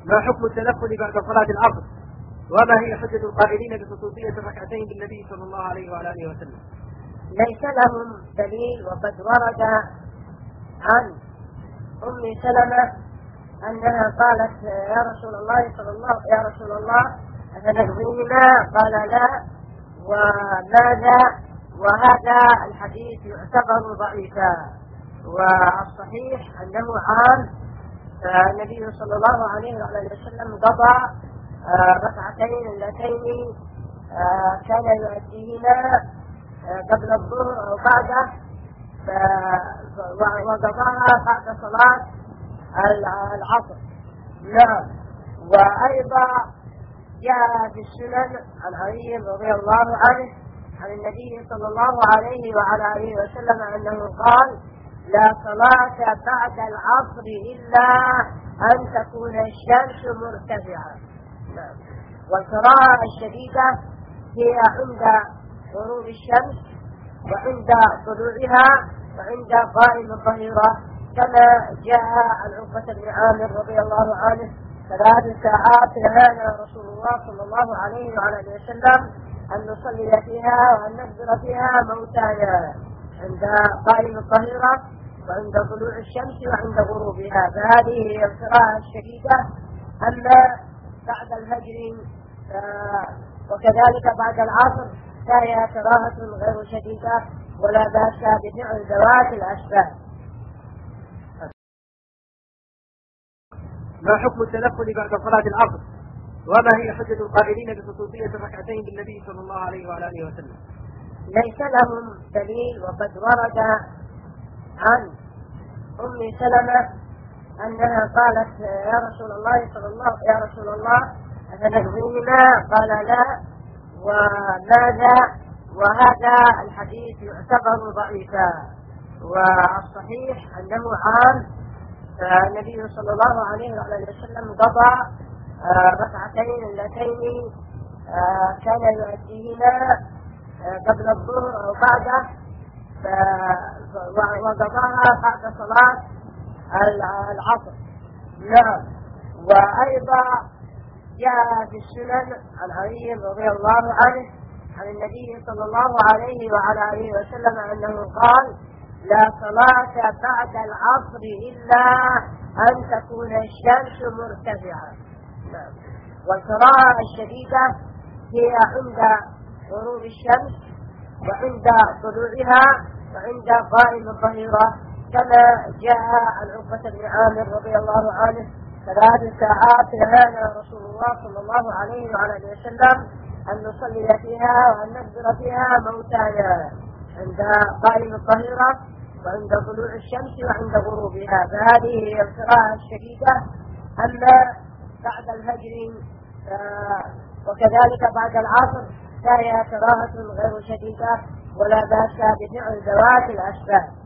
ما حكم التنفل بعد صلاة العصر؟ وما هي حجة القائلين بخصوصية الركعتين بالنبي صلى الله عليه وعلى آله وسلم؟ ليس لهم دليل، وقد ورد عن أم سلمة أنها قالت يا رسول الله أتنهينا؟ قال لا. وماذا؟ وهذا الحديث يعتبر ضعيفا، والصحيح أنه عام. النبي صلى الله عليه وعلى وسلم قضى ركعتين اللتين كان يؤديهما قبل الظهر أو بعده، وقضاها بعد صلاة العصر. نعم. وأيضا جاء في السنن عن علي رضي الله عنه عن النبي صلى الله عليه وعلى آله وسلم أنه قال لا صلاة بعد العصر إلا أن تكون الشمس مرتفعة. نعم. والكراهة الشديدة هي عند غروب الشمس وعند طلوعها وعند قائم الظهيرة، كما جاء عن عقبة بن عامر رضي الله عنه 3 ساعات نهانا رسول الله صلى الله عليه وعلى اله وسلم أن نصلي فيها وأن نخبر فيها موتانا، عند قائم الظهيرة وعند طلوع الشمس وعند غروبها. فهذه هي الكراهة الشديدة. أما بعد الفجر وكذلك بعد العصر فهي كراهة غير شديدة ولا بأس بفعل ذوات الأسباب. ما حكم التنفل بعد صلاة العصر؟ وما هي حجة القائلين بخصوصية الركعتين بالنبي صلى الله عليه وعلى آله وسلم؟ ليس لهم دليل، وقد ورد عن أم سلمة أنها قالت يا رسول الله أتنهينا؟ قال لا. وماذا؟ وهذا الحديث يعتبر ضعيفا، والصحيح أنه عام. النبي صلى الله عليه وعلى وسلم قضى ركعتين اللتين كان يؤديهما قبل الظهر أو بعده، وقضاها بعد صلاة العصر. نعم. وأيضا جاء في السنن عن علي رضي الله عنه عن النبي صلى الله عليه وعلى آله وسلم أنه قال لا صلاة بعد العصر إلا أن تكون الشمس مرتفعة. نعم. والكراهة الشديدة هي عند غروب الشمس وعند طلوعها وعند قائم الظهيرة، كما جاء عن عقبة بن عامر رضي الله عنه 3 ساعات نهانا رسول الله صلى الله عليه وعلى اله وسلم أن نصلي فيها وأن نخبر فيها موتانا، عند قائم الظهيرة وعند طلوع الشمس وعند غروبها. فهذه هي الكراهة الشديدة. أما بعد الفجر وكذلك بعد العصر فهي كراهة غير شديدة ولا بأس بفعل ذوات الأسباب.